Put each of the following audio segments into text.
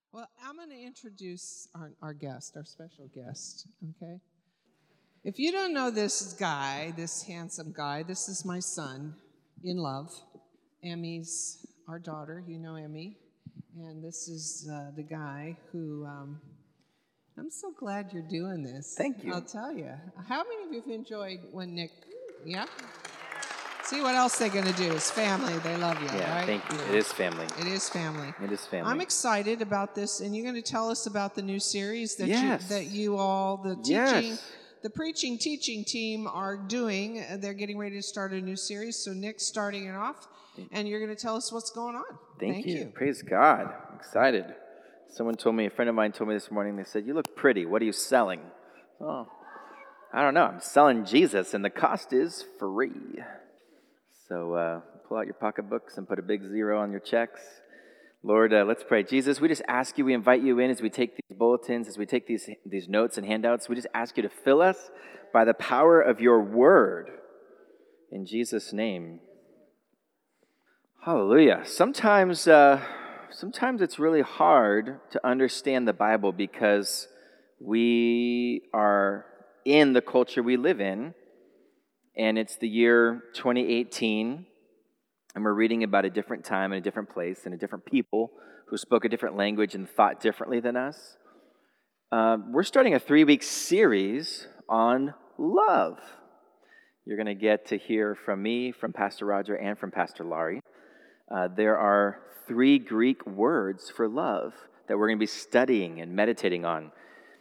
Well, I'm going to introduce our guest, our special guest, okay? If you don't know this guy, this handsome guy, this is my son in love. Emmy's our daughter, you know Emmy. And this is the guy who, I'm so glad you're doing this. Thank you. I'll tell you. How many of you have enjoyed when Nick, yeah? See what else they're going to do. It's family. They love you, Yeah, right? thank you. It is family. It is family. It is family. I'm excited about this, and you're going to tell us about the new series that Yes. you all, the teaching, Yes. the preaching teaching team are doing. They're getting ready to start a new series. So Nick's starting it off, and you're going to tell us what's going on. Thank you. Praise God. I'm excited. A friend of mine told me this morning, they said, "You look pretty. What are you selling?" Oh, I don't know. I'm selling Jesus, and the cost is free. So pull out your pocketbooks and put a big 0 on your checks. Lord, let's pray. Jesus, we just ask you, we invite you in as we take these bulletins, as we take these notes and handouts. We just ask you to fill us by the power of your word. In Jesus' name. Hallelujah. Sometimes it's really hard to understand the Bible because we are in the culture we live in. And it's the year 2018, and we're reading about a different time and a different place and a different people who spoke a different language and thought differently than us. We're starting a 3-week series on love. You're going to get to hear from me, from Pastor Roger, and from Pastor Laurie. There are 3 Greek words for love that we're going to be studying and meditating on.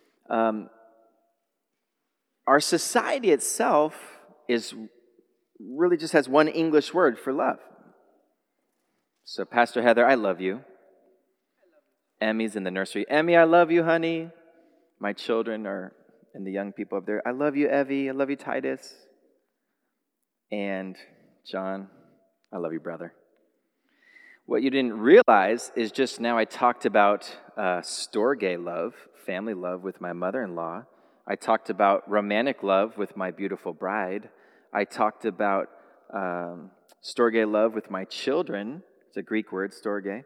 Our society itself really just has one English word for love. So, Pastor Heather, I love you. Emmy's in the nursery. Emmy, I love you, honey. My children are, and the young people up there. I love you, Evie. I love you, Titus. And John, I love you, brother. What you didn't realize is just now I talked about storge love, family love with my mother-in-law. I talked about romantic love with my beautiful bride. I talked about storge love with my children. It's a Greek word, storge.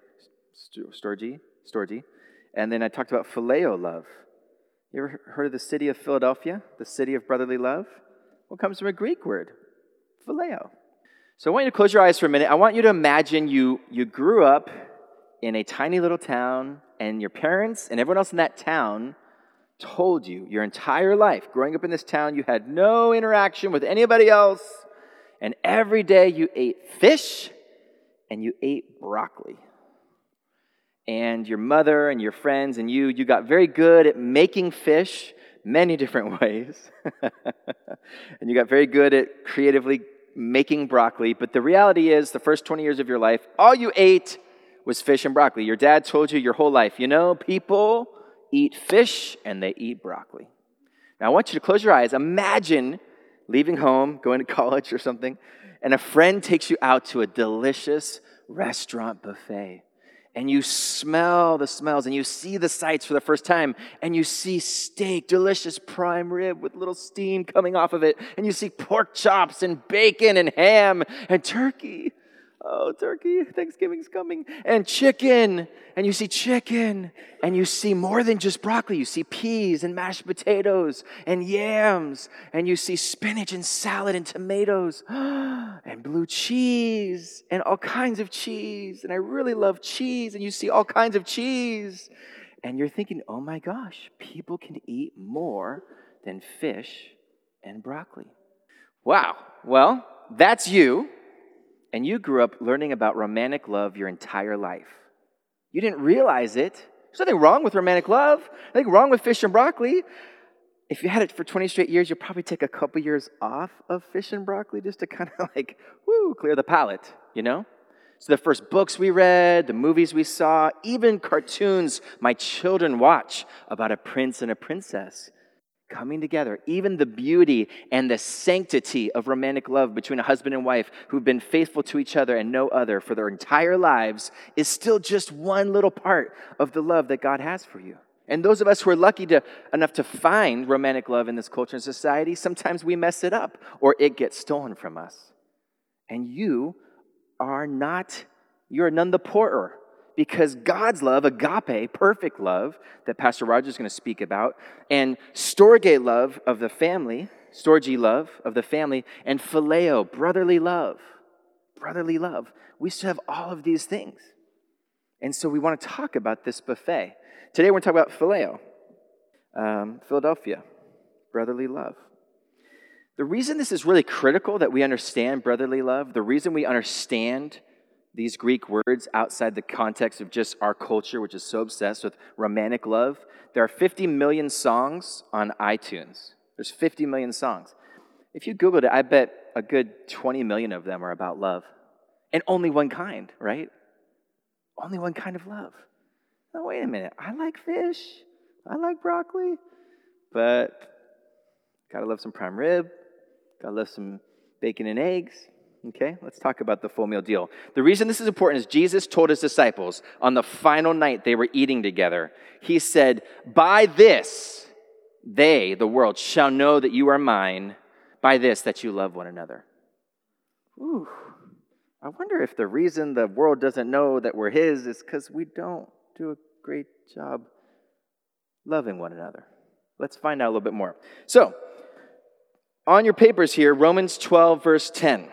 And then I talked about phileo love. You ever heard of the city of Philadelphia, the city of brotherly love? Well, it comes from a Greek word, phileo. So I want you to close your eyes for a minute. I want you to imagine you grew up in a tiny little town, and your parents and everyone else in that town told you your entire life, growing up in this town, you had no interaction with anybody else, and every day you ate fish and you ate broccoli. And your mother and your friends and you got very good at making fish many different ways. And you got very good at creatively making broccoli. But the reality is, the first 20 years of your life, all you ate was fish and broccoli. Your dad told you your whole life, people eat fish and they eat broccoli. Now, I want you to close your eyes. Imagine leaving home, going to college or something, and a friend takes you out to a delicious restaurant buffet. And you smell the smells, and you see the sights for the first time, and you see steak, delicious prime rib with little steam coming off of it, and you see pork chops and bacon and ham and turkey. Oh, turkey, Thanksgiving's coming. And chicken, and you see chicken, and you see more than just broccoli. You see peas and mashed potatoes and yams, and you see spinach and salad and tomatoes and blue cheese and all kinds of cheese. And I really love cheese, and you see all kinds of cheese. And you're thinking, oh my gosh, people can eat more than fish and broccoli. Wow, well, that's you. And you grew up learning about romantic love your entire life. You didn't realize it. There's nothing wrong with romantic love. Nothing wrong with fish and broccoli. If you had it for 20 straight years, you'll probably take a couple years off of fish and broccoli just to kind of clear the palate, So the first books we read, the movies we saw, even cartoons my children watch about a prince and a princess coming together, even the beauty and the sanctity of romantic love between a husband and wife who've been faithful to each other and no other for their entire lives is still just one little part of the love that God has for you. And those of us who are lucky enough to find romantic love in this culture and society, sometimes we mess it up or it gets stolen from us. And you're none the poorer because God's love, agape, perfect love, that Pastor Roger is going to speak about, and storge love of the family, storge love of the family, and phileo, brotherly love. Brotherly love. We should have all of these things. And so we want to talk about this buffet. Today we're going to talk about phileo, Philadelphia, brotherly love. The reason this is really critical that we understand brotherly love, the reason we understand these Greek words outside the context of just our culture, which is so obsessed with romantic love, there are 50 million songs on iTunes. There's 50 million songs. If you Googled it, I bet a good 20 million of them are about love. And only one kind, right? Only one kind of love. Now, wait a minute. I like fish. I like broccoli. But gotta love some prime rib. Gotta love some bacon and eggs. Okay, let's talk about the full meal deal. The reason this is important is Jesus told his disciples on the final night they were eating together, he said, by this, they, the world, shall know that you are mine, by this, that you love one another. Ooh, I wonder if the reason the world doesn't know that we're his is because we don't do a great job loving one another. Let's find out a little bit more. So, on your papers here, Romans 12, verse 10.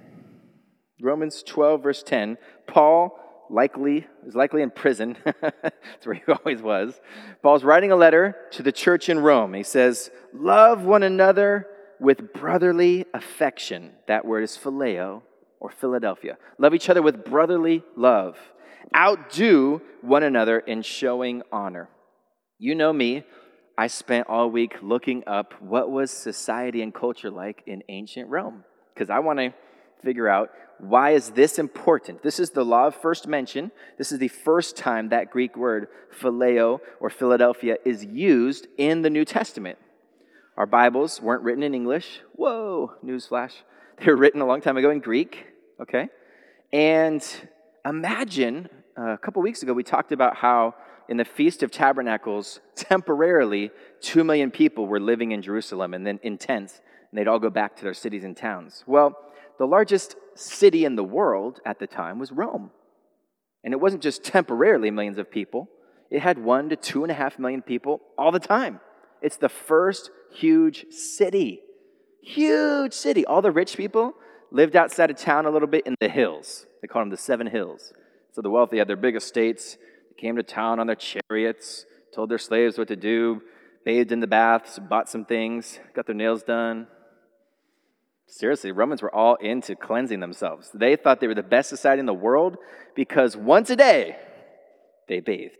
Romans 12, verse 10. Paul is likely in prison. That's where he always was. Paul's writing a letter to the church in Rome. He says, love one another with brotherly affection. That word is phileo, or Philadelphia. Love each other with brotherly love. Outdo one another in showing honor. You know me. I spent all week looking up what was society and culture like in ancient Rome, because I want to figure out, why is this important? This is the law of first mention. This is the first time that Greek word phileo or Philadelphia is used in the New Testament. Our Bibles weren't written in English. Whoa, newsflash. They were written a long time ago in Greek, okay? And imagine, a couple weeks ago, we talked about how in the Feast of Tabernacles, temporarily, 2 million people were living in Jerusalem and then in tents, and they'd all go back to their cities and towns. Well, the largest city in the world at the time was Rome. And it wasn't just temporarily millions of people. It had 1 to 2.5 million people all the time. It's the first huge city. Huge city. All the rich people lived outside of town a little bit in the hills. They called them the 7 hills. So the wealthy had their big estates. They came to town on their chariots, told their slaves what to do, bathed in the baths, bought some things, got their nails done. Seriously, Romans were all into cleansing themselves. They thought they were the best society in the world because once a day, they bathed.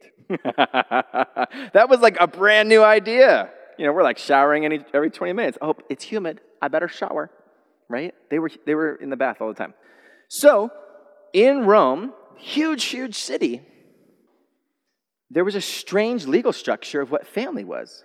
That was like a brand new idea. You know, we're like showering every 20 minutes. Oh, it's humid. I better shower, right? They were in the bath all the time. So, in Rome, huge city, there was a strange legal structure of what family was.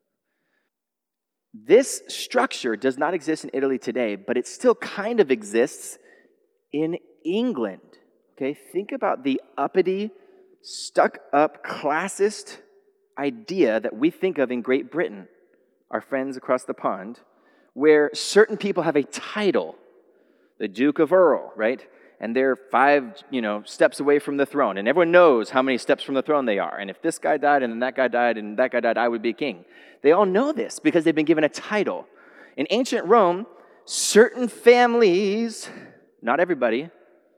This structure does not exist in Italy today, but it still kind of exists in England. Okay, think about the uppity, stuck-up, classist idea that we think of in Great Britain, our friends across the pond, where certain people have a title, the Duke of Earl, right? And they're 5, steps away from the throne, and everyone knows how many steps from the throne they are. And if this guy died, and then that guy died, and that guy died, I would be king. They all know this because they've been given a title. In ancient Rome, certain families, not everybody,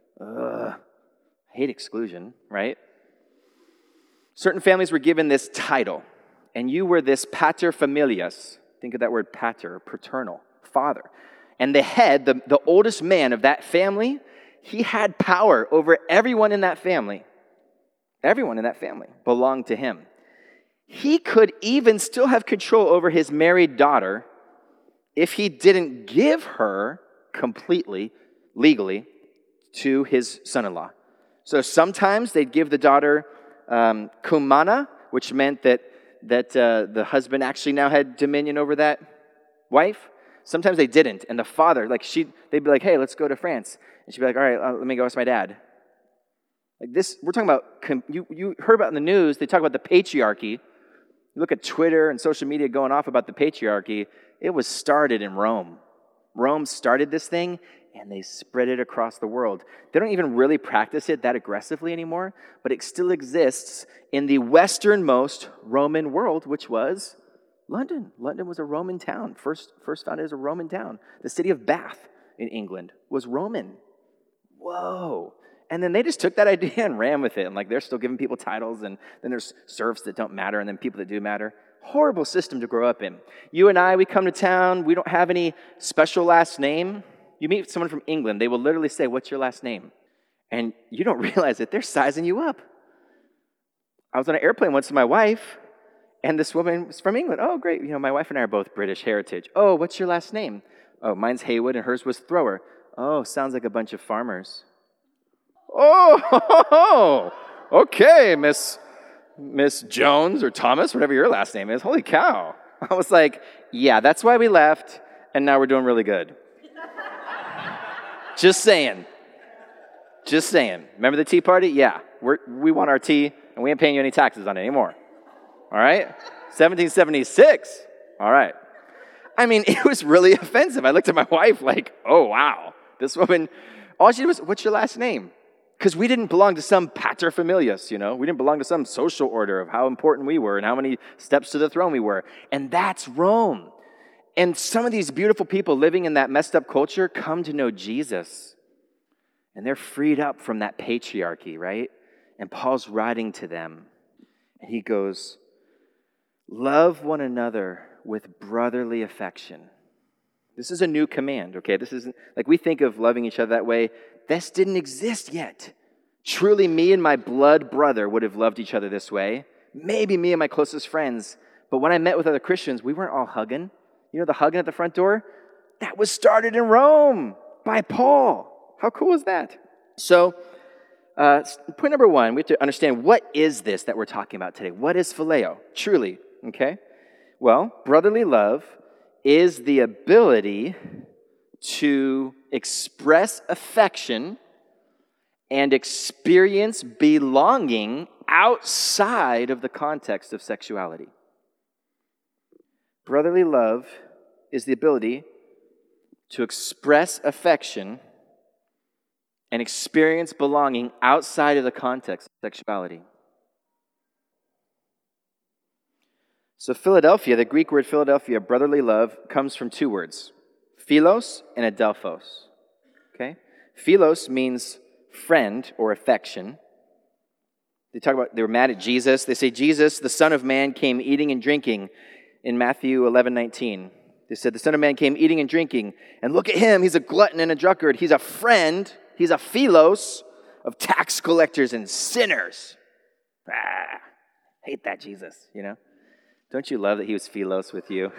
hate exclusion, right? Certain families were given this title, and you were this pater familias. Think of that word pater, paternal, father. And the head, the oldest man of that family, he had power over everyone in that family. Everyone in that family belonged to him. He could even still have control over his married daughter if he didn't give her completely, legally, to his son-in-law. So sometimes they'd give the daughter kumana, which meant that the husband actually now had dominion over that wife. Sometimes they didn't, and the father, they'd be like, hey, let's go to France. And she'd be like, all right, let me go ask my dad. Like this, we're talking about, you heard about in the news, they talk about the patriarchy. You look at Twitter and social media going off about the patriarchy. It was started in Rome. Rome started this thing, and they spread it across the world. They don't even really practice it that aggressively anymore, but it still exists in the westernmost Roman world, which was London. London was a Roman town, first founded as a Roman town. The city of Bath in England was Roman. Whoa. And then they just took that idea and ran with it. And like they're still giving people titles, and then there's serfs that don't matter, and then people that do matter. Horrible system to grow up in. You and I, we come to town, we don't have any special last name. You meet someone from England, they will literally say, "What's your last name?" And you don't realize that they're sizing you up. I was on an airplane once with my wife, and this woman was from England. Oh, great. My wife and I are both British heritage. Oh, what's your last name? Oh, mine's Haywood, and hers was Thrower. Oh, sounds like a bunch of farmers. Oh, okay, Miss Jones or Thomas, whatever your last name is. Holy cow. I was like, yeah, that's why we left, and now we're doing really good. Just saying. Remember the tea party? Yeah, we want our tea, and we ain't paying you any taxes on it anymore. All right? 1776. All right. I mean, it was really offensive. I looked at my wife like, oh, wow. This woman, all she did was, "What's your last name?" Because we didn't belong to some paterfamilias, We didn't belong to some social order of how important we were and how many steps to the throne we were. And that's Rome. And some of these beautiful people living in that messed up culture come to know Jesus. And they're freed up from that patriarchy, right? And Paul's writing to them. And he goes, "Love one another with brotherly affection." This is a new command, okay? This isn't, like we think of loving each other that way. This didn't exist yet. Truly, me and my blood brother would have loved each other this way. Maybe me and my closest friends. But when I met with other Christians, we weren't all hugging. The hugging at the front door? That was started in Rome by Paul. How cool is that? So, point number one, we have to understand, what is this that we're talking about today? What is phileo? Truly, okay? Well, brotherly love is the ability to express affection and experience belonging outside of the context of sexuality. Brotherly love is the ability to express affection and experience belonging outside of the context of sexuality. So Philadelphia, the Greek word Philadelphia, brotherly love, comes from two words, philos and adelphos. Okay? Philos means friend or affection. They were mad at Jesus. They say Jesus, the Son of Man, came eating and drinking in Matthew 11:19. They said the Son of Man came eating and drinking, and look at him, he's a glutton and a drunkard. He's a friend, he's a philos of tax collectors and sinners. Hate that Jesus, Don't you love that he was philos with you?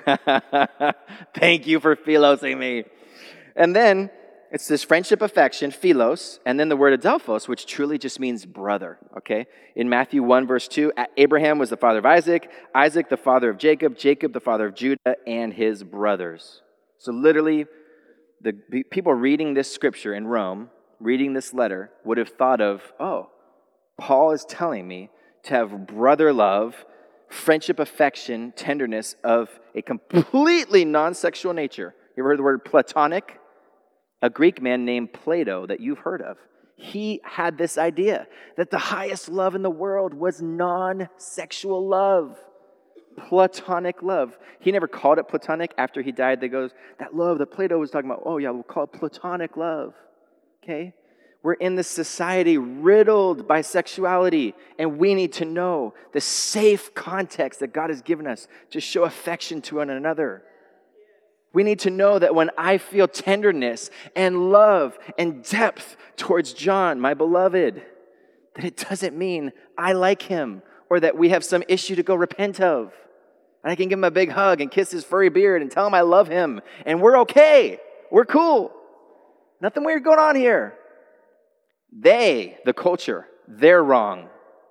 Thank you for philosing me. And then it's this friendship affection, philos, and then the word adelphos, which truly just means brother, okay? In Matthew 1, verse 2, Abraham was the father of Isaac, Isaac the father of Jacob, Jacob the father of Judah and his brothers. So literally, the people reading this scripture in Rome, reading this letter, would have thought of, oh, Paul is telling me to have brother love, friendship, affection, tenderness of a completely non-sexual nature. You ever heard the word platonic? A Greek man named Plato that you've heard of. He had this idea that the highest love in the world was non-sexual love. Platonic love. He never called it platonic. After he died, they goes, that love that Plato was talking about, oh yeah, we'll call it platonic love. Okay? We're in this society riddled by sexuality, and we need to know the safe context that God has given us to show affection to one another. We need to know that when I feel tenderness and love and depth towards John, my beloved, that it doesn't mean I like him or that we have some issue to go repent of. And I can give him a big hug and kiss his furry beard and tell him I love him, and we're okay. We're cool. Nothing weird going on here. They, the culture, they're wrong.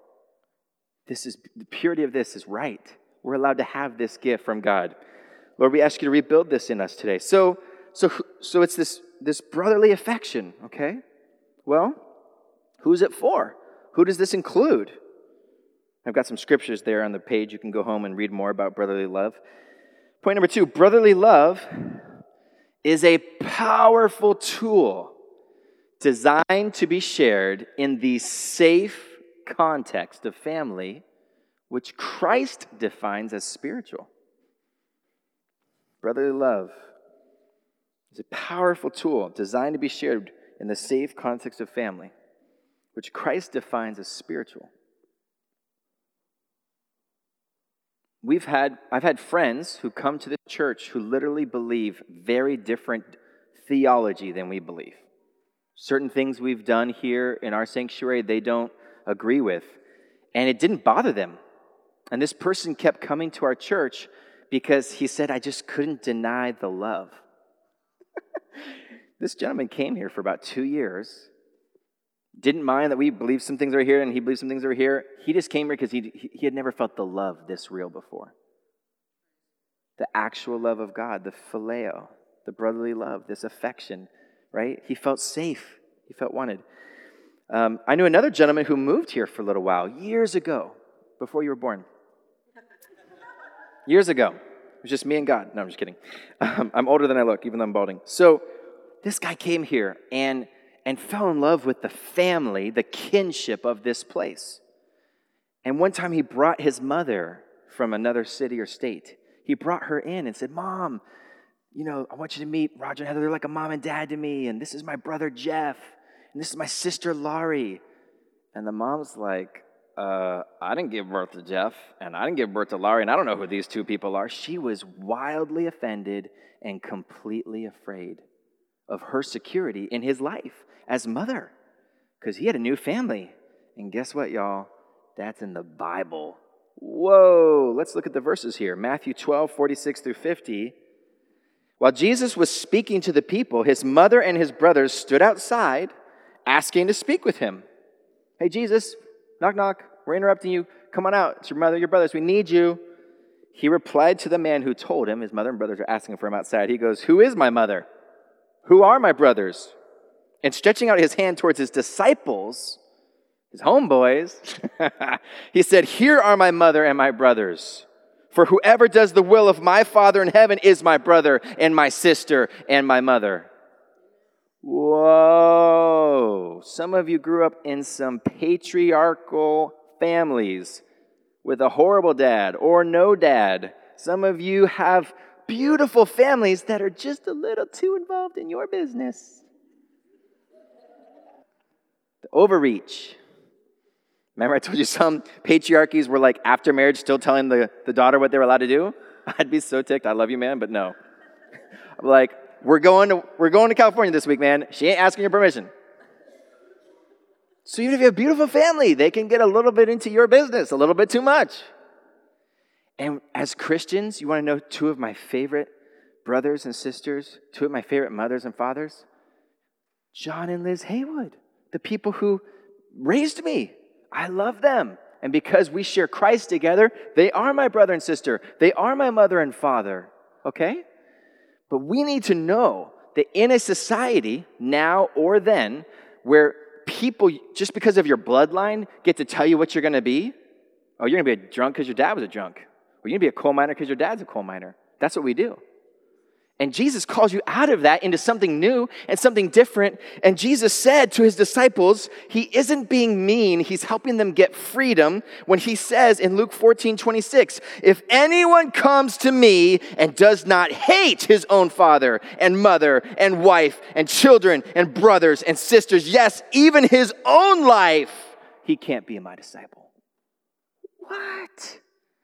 The purity of this is right. We're allowed to have this gift from God. Lord, we ask you to rebuild this in us today. So it's this brotherly affection, okay? Well, who's it for? Who does this include? I've got some scriptures there on the page. You can go home and read more about brotherly love. Point number 2, brotherly love is a powerful tool designed to be shared in the safe context of family, which Christ defines as spiritual. Brotherly love is a powerful tool designed to be shared in the safe context of family, which Christ defines as spiritual. I've had friends who come to the church who literally believe very different theology than we believe. Certain things we've done here in our sanctuary, they don't agree with. And it didn't bother them. And this person kept coming to our church because he said, I just couldn't deny the love. This gentleman came here for about 2 years. Didn't mind that we believed some things are here and he believed some things are here. He just came here because he had never felt the love this real before. The actual love of God, the phileo, the brotherly love, this affection, right? He felt safe. He felt wanted. I knew another gentleman who moved here for a little while, years ago, before you were born. Years ago. It was just me and God. No, I'm just kidding. I'm older than I look, even though I'm balding. So this guy came here and fell in love with the family, the kinship of this place. And one time he brought his mother from another city or state. He brought her in and said, Mom, I want you to meet Roger and Heather. They're like a mom and dad to me. And this is my brother Jeff. And this is my sister Laurie. And the mom's like, I didn't give birth to Jeff. And I didn't give birth to Laurie. And I don't know who these two people are. She was wildly offended and completely afraid of her security in his life as mother, because he had a new family. And guess what, y'all? That's in the Bible. Whoa, let's look at the verses here. Matthew 12, 46 through 50. While Jesus was speaking to the people, his mother and his brothers stood outside asking to speak with him. Hey, Jesus, knock, knock. We're interrupting you. Come on out. It's your mother, your brothers. We need you. He replied to the man who told him, his mother and brothers are asking for him outside. He goes, who is my mother? Who are my brothers? And stretching out his hand towards his disciples, his homeboys, he said, here are my mother and my brothers. For whoever does the will of my Father in heaven is my brother and my sister and my mother. Whoa. Some of you grew up in some patriarchal families with a horrible dad or no dad. Some of you have beautiful families that are just a little too involved in your business. The overreach. Remember I told you some patriarchies were like after marriage still telling the daughter what they were allowed to do? I'd be so ticked. I love you, man, but no. I'm like, we're going to California this week, man. She ain't asking your permission. So even if you have a beautiful family, they can get a little bit into your business, a little bit too much. And as Christians, you want to know two of my favorite brothers and sisters, two of my favorite mothers and fathers? John and Liz Haywood, the people who raised me. I love them. And because we share Christ together, they are my brother and sister. They are my mother and father. Okay? But we need to know that in a society, now or then, where people, just because of your bloodline, get to tell you what you're going to be. Oh, you're going to be a drunk because your dad was a drunk. Or you're going to be a coal miner because your dad's a coal miner. That's what we do. And Jesus calls you out of that into something new and something different. And Jesus said to his disciples, he isn't being mean. He's helping them get freedom when he says in Luke 14:26, if anyone comes to me and does not hate his own father and mother and wife and children and brothers and sisters, yes, even his own life, he can't be my disciple. What?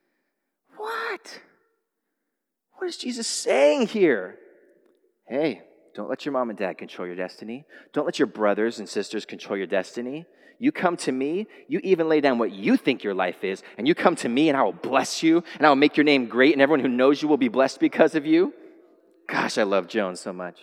What is Jesus saying here? Hey, don't let your mom and dad control your destiny. Don't let your brothers and sisters control your destiny. You come to me, you even lay down what you think your life is, and you come to me and I will bless you, and I will make your name great, and everyone who knows you will be blessed because of you. Gosh, I love Joan so much.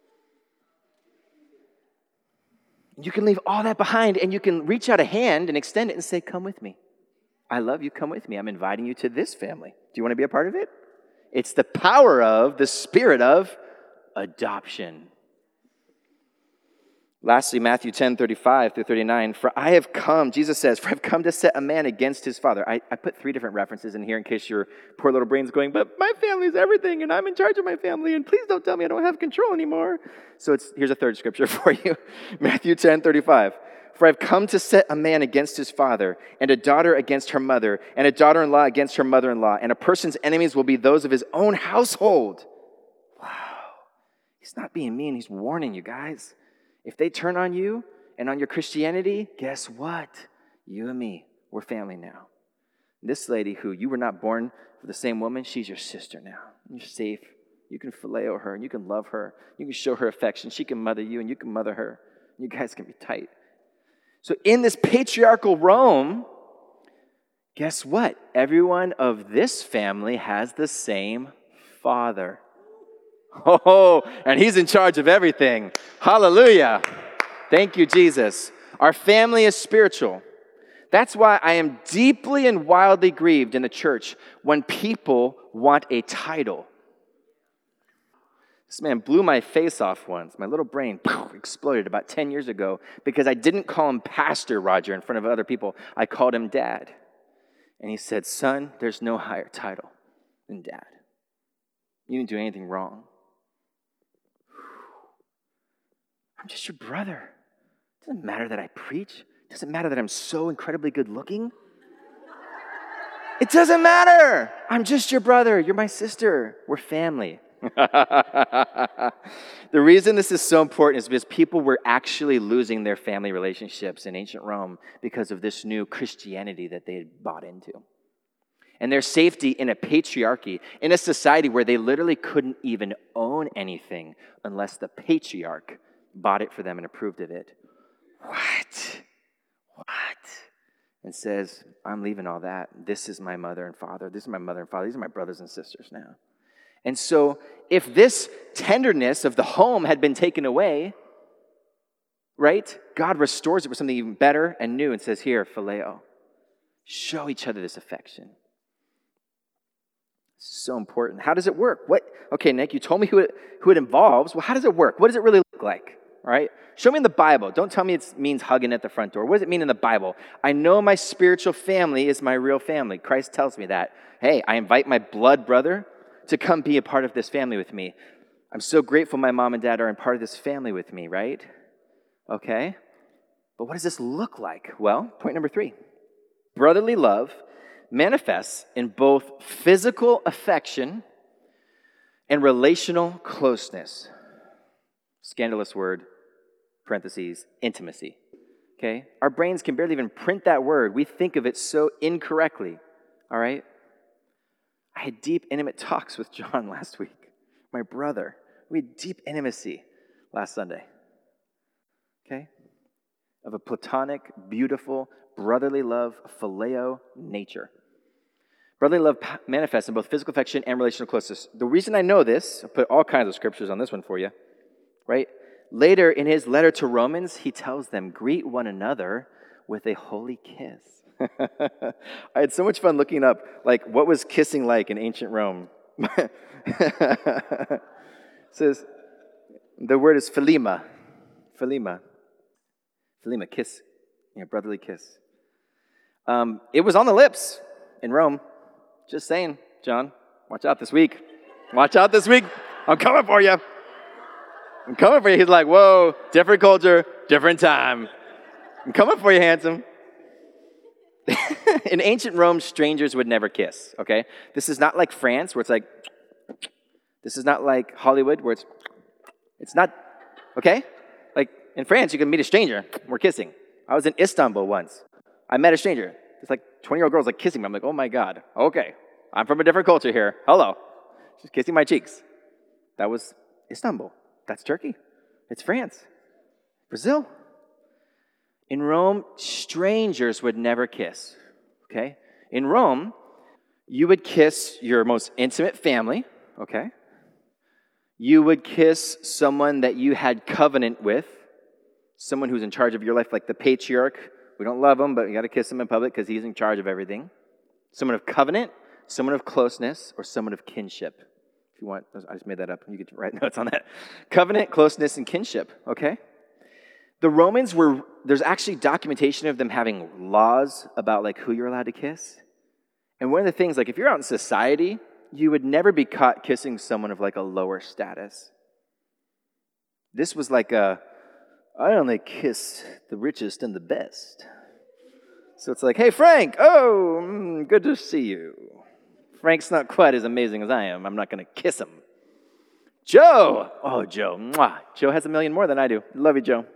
You can leave all that behind, and you can reach out a hand and extend it and say, come with me. I love you, come with me. I'm inviting you to this family. Do you want to be a part of it? It's the power of, the spirit of adoption. Lastly, Matthew 10:35 through 39. Jesus says, for I have come to set a man against his father. I put 3 different references in here in case your poor little brain's going, but my family is everything, and I'm in charge of my family, and please don't tell me I don't have control anymore. So here's a third scripture for you. Matthew 10:35. For I've come to set a man against his father, and a daughter against her mother, and a daughter-in-law against her mother-in-law, and a person's enemies will be those of his own household. Wow. He's not being mean. He's warning you guys. If they turn on you and on your Christianity, guess what? You and me, we're family now. This lady who you were not born for the same woman, she's your sister now. You're safe. You can phileo her, and you can love her. You can show her affection. She can mother you, and you can mother her. You guys can be tight. So in this patriarchal Rome, guess what? Everyone of this family has the same father. Oh, and he's in charge of everything. Hallelujah. Thank you, Jesus. Our family is spiritual. That's why I am deeply and wildly grieved in the church when people want a title. This man blew my face off once. My little brain exploded about 10 years ago because I didn't call him Pastor Roger in front of other people. I called him Dad. And he said, son, there's no higher title than Dad. You didn't do anything wrong. I'm just your brother. It doesn't matter that I preach. It doesn't matter that I'm so incredibly good looking. It doesn't matter. I'm just your brother. You're my sister. We're family. The reason this is so important is because people were actually losing their family relationships in ancient Rome because of this new Christianity that they had bought into. And their safety in a patriarchy, in a society where they literally couldn't even own anything unless the patriarch bought it for them and approved of it. What? And says, I'm leaving all that. This is my mother and father. This is my mother and father. These are my brothers and sisters now. And so if this tenderness of the home had been taken away, right, God restores it with something even better and new and says, here, phileo. Show each other this affection. This is so important. How does it work? Okay, Nick, you told me who it involves. Well, how does it work? What does it really look like? All right? Show me in the Bible. Don't tell me it means hugging at the front door. What does it mean in the Bible? I know my spiritual family is my real family. Christ tells me that. Hey, I invite my blood brother to come be a part of this family with me. I'm so grateful my mom and dad are a part of this family with me, right? Okay. But what does this look like? Well, point number 3. Brotherly love manifests in both physical affection and relational closeness. Scandalous word, parentheses, intimacy. Okay? Our brains can barely even print that word. We think of it so incorrectly. All right? I had deep, intimate talks with John last week, my brother. We had deep intimacy last Sunday. Okay? Of a platonic, beautiful, brotherly love, phileo nature. Brotherly love manifests in both physical affection and relational closeness. The reason I know this, I'll put all kinds of scriptures on this one for you, right? Later in his letter to Romans, he tells them, greet one another with a holy kiss. I had so much fun looking up, like, what was kissing like in ancient Rome? It says, the word is philema. Philema, kiss, brotherly kiss. It was on the lips in Rome. Just saying, John, watch out this week. Watch out this week. I'm coming for you. He's like, whoa, different culture, different time. I'm coming for you, handsome. In ancient Rome, strangers would never kiss, okay? This is not like France, where it's like, this is not like Hollywood, where it's not, okay? Like, in France, you can meet a stranger, we're kissing. I was in Istanbul once. I met a stranger. This like 20-year-old girl's like kissing me. I'm like, oh my God, okay. I'm from a different culture here. Hello. She's kissing my cheeks. That was Istanbul. That's Turkey. It's France. Brazil. In Rome, strangers would never kiss, okay? In Rome, you would kiss your most intimate family, okay? You would kiss someone that you had covenant with, someone who's in charge of your life, like the patriarch. We don't love him, but you got to kiss him in public because he's in charge of everything. Someone of covenant, someone of closeness, or someone of kinship. If you want, I just made that up. You could write notes on that. Covenant, closeness, and kinship, okay? The Romans there's actually documentation of them having laws about like who you're allowed to kiss. And one of the things, like if you're out in society, you would never be caught kissing someone of like a lower status. This was like I only kiss the richest and the best. So it's like, hey, Frank, good to see you. Frank's not quite as amazing as I am. I'm not going to kiss him. Joe. Oh, Joe. Mwah. Joe has 1 million more than I do. Love you, Joe.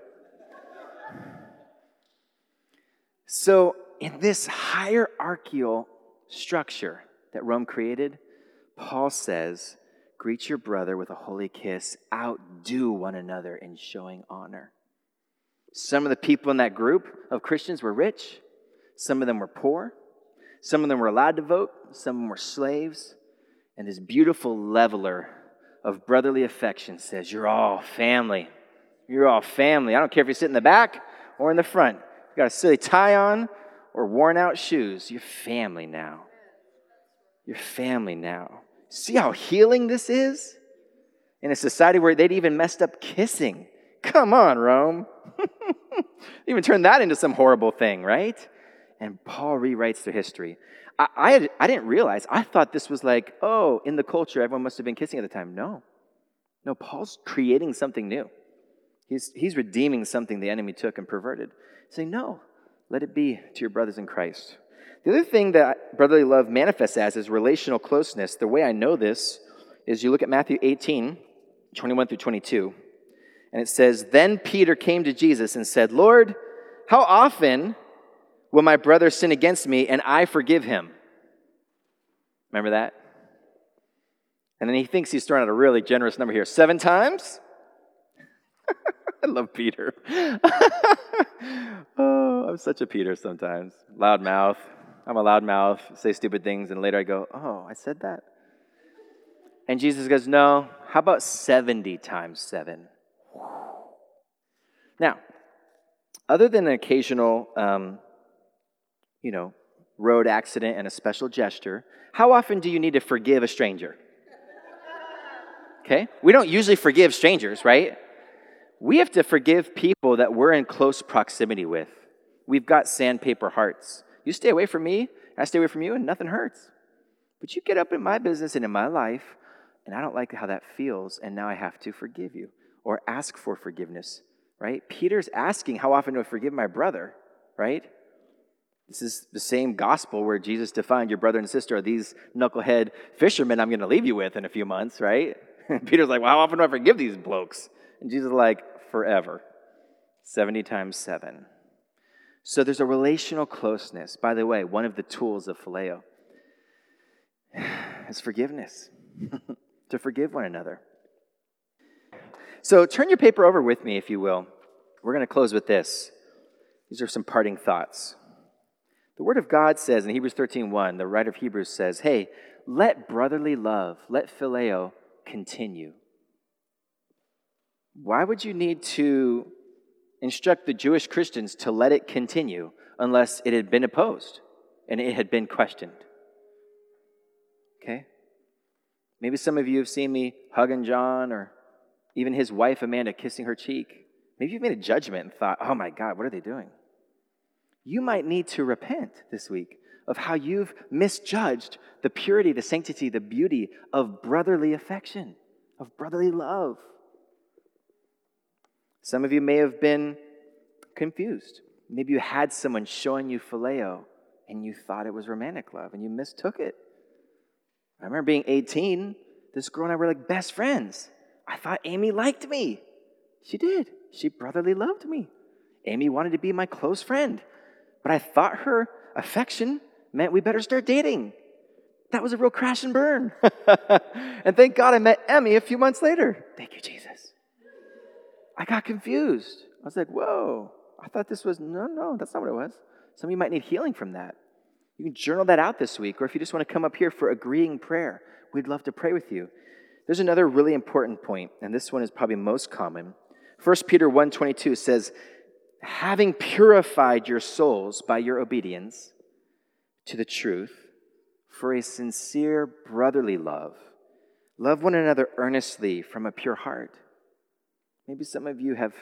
So in this hierarchical structure that Rome created, Paul says, greet your brother with a holy kiss. Outdo one another in showing honor. Some of the people in that group of Christians were rich. Some of them were poor. Some of them were allowed to vote. Some of them were slaves. And this beautiful leveler of brotherly affection says, you're all family. You're all family. I don't care if you sit in the back or in the front. You got a silly tie on or worn out shoes. You're family now. You're family now. See how healing this is? In a society where they'd even messed up kissing. Come on, Rome. Even turned that into some horrible thing, right? And Paul rewrites their history. I didn't realize. I thought this was like, in the culture, everyone must have been kissing at the time. No, Paul's creating something new. He's redeeming something the enemy took and perverted. Saying, no, let it be to your brothers in Christ. The other thing that brotherly love manifests as is relational closeness. The way I know this is you look at Matthew 18, 21 through 22, and it says, then Peter came to Jesus and said, Lord, how often will my brother sin against me and I forgive him? Remember that? And then he thinks he's throwing out a really generous number here. 7 times? I love Peter. I'm such a Peter sometimes. Loud mouth. I'm a loud mouth, say stupid things, and later I go, I said that? And Jesus goes, no, how about 70 times 7? Now, other than an occasional, road accident and a special gesture, how often do you need to forgive a stranger? Okay? We don't usually forgive strangers, right? We have to forgive people that we're in close proximity with. We've got sandpaper hearts. You stay away from me, I stay away from you, and nothing hurts. But you get up in my business and in my life, and I don't like how that feels, and now I have to forgive you or ask for forgiveness, right? Peter's asking, how often do I forgive my brother, right? This is the same gospel where Jesus defined your brother and sister are these knucklehead fishermen I'm going to leave you with in a few months, right? Peter's like, well, how often do I forgive these blokes? And Jesus is like, forever. 70 times 7. So there's a relational closeness. By the way, one of the tools of phileo is forgiveness. To forgive one another. So turn your paper over with me, if you will. We're going to close with this. These are some parting thoughts. The Word of God says in Hebrews 13:1, the writer of Hebrews says, hey, let brotherly love, let phileo continue. Why would you need to instruct the Jewish Christians to let it continue unless it had been opposed and it had been questioned? Okay? Maybe some of you have seen me hugging John or even his wife, Amanda, kissing her cheek. Maybe you've made a judgment and thought, oh my God, what are they doing? You might need to repent this week of how you've misjudged the purity, the sanctity, the beauty of brotherly affection, of brotherly love. Some of you may have been confused. Maybe you had someone showing you phileo and you thought it was romantic love and you mistook it. I remember being 18, this girl and I were like best friends. I thought Amy liked me. She did. She brotherly loved me. Amy wanted to be my close friend. But I thought her affection meant we better start dating. That was a real crash and burn. And thank God I met Emmy a few months later. Thank you, Jesus. I got confused. I was like, whoa, I thought this was, no, that's not what it was. Some of you might need healing from that. You can journal that out this week, or if you just want to come up here for agreeing prayer, we'd love to pray with you. There's another really important point, and this one is probably most common. 1 Peter 1:22 says, having purified your souls by your obedience to the truth for a sincere brotherly love, love one another earnestly from a pure heart. Maybe some of you have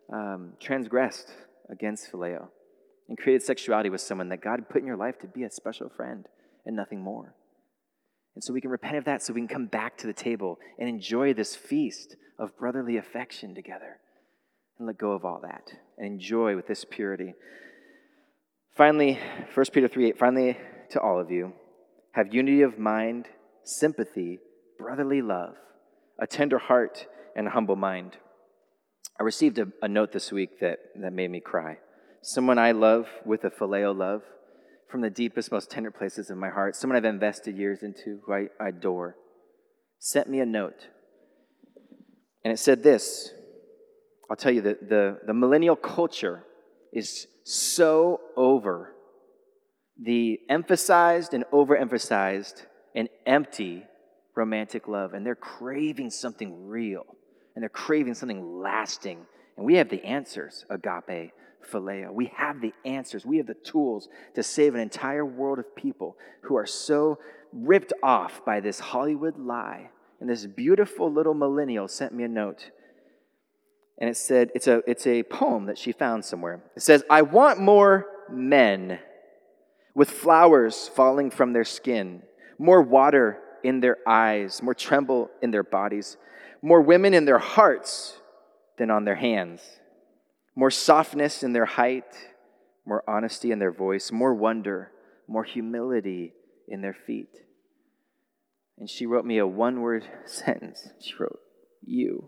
transgressed against phileo and created sexuality with someone that God put in your life to be a special friend and nothing more. And so we can repent of that so we can come back to the table and enjoy this feast of brotherly affection together and let go of all that and enjoy with this purity. Finally, 1 Peter 3:8, finally to all of you, have unity of mind, sympathy, brotherly love, a tender heart, and a humble mind. I received a note this week that made me cry. Someone I love with a phileo love from the deepest, most tender places of my heart, someone I've invested years into, who I adore, sent me a note. And it said this. I'll tell you that the millennial culture is so over the emphasized and overemphasized and empty romantic love. And they're craving something real. And they're craving something lasting. And we have the answers, agape, phileo. We have the answers. We have the tools to save an entire world of people who are so ripped off by this Hollywood lie. And this beautiful little millennial sent me a note. And it said, it's a poem that she found somewhere. It says, I want more men with flowers falling from their skin, more water in their eyes, more tremble in their bodies, more women in their hearts than on their hands, more softness in their height, more honesty in their voice, more wonder, more humility in their feet. And she wrote me a one-word sentence. She wrote, you.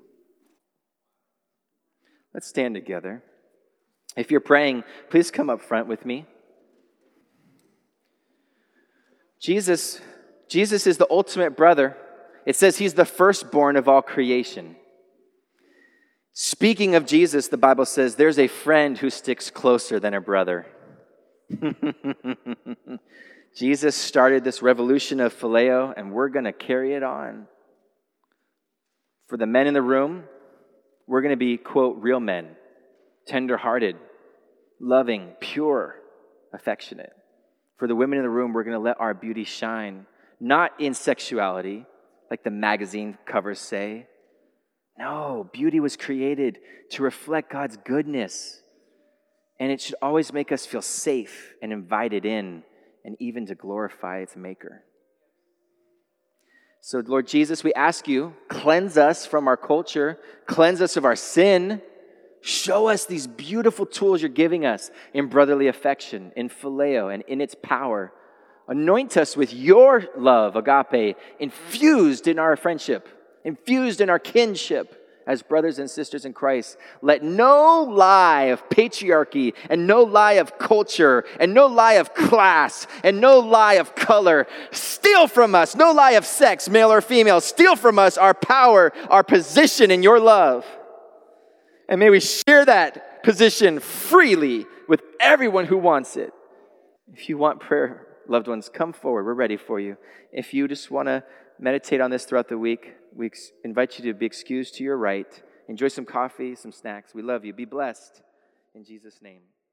Let's stand together. If you're praying, please come up front with me. Jesus is the ultimate brother. It says he's the firstborn of all creation. Speaking of Jesus, the Bible says there's a friend who sticks closer than a brother. Jesus started this revolution of phileo, and we're going to carry it on. For the men in the room, we're going to be, quote, real men, tender-hearted, loving, pure, affectionate. For the women in the room, we're going to let our beauty shine, not in sexuality, like the magazine covers say. No, beauty was created to reflect God's goodness. And it should always make us feel safe and invited in, and even to glorify its maker. So, Lord Jesus, we ask you, cleanse us from our culture, cleanse us of our sin, show us these beautiful tools you're giving us in brotherly affection, in phileo, and in its power. Anoint us with your love, agape, infused in our friendship, infused in our kinship as brothers and sisters in Christ. Let no lie of patriarchy and no lie of culture and no lie of class and no lie of color steal from us, no lie of sex, male or female, steal from us our power, our position in your love. And may we share that position freely with everyone who wants it. If you want prayer, loved ones, come forward. We're ready for you. If you just want to meditate on this throughout the week, we invite you to be excused to your right. Enjoy some coffee, some snacks. We love you. Be blessed. In Jesus' name.